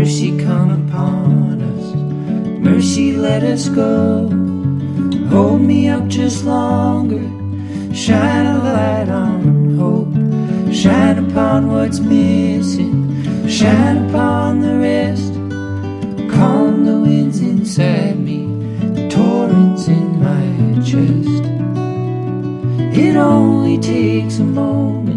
Mercy come upon us, mercy let us go. Hold me up just longer, shine a light on hope. Shine upon what's missing, shine upon the rest. Calm the winds inside me, the torrents in my chest. It only takes a moment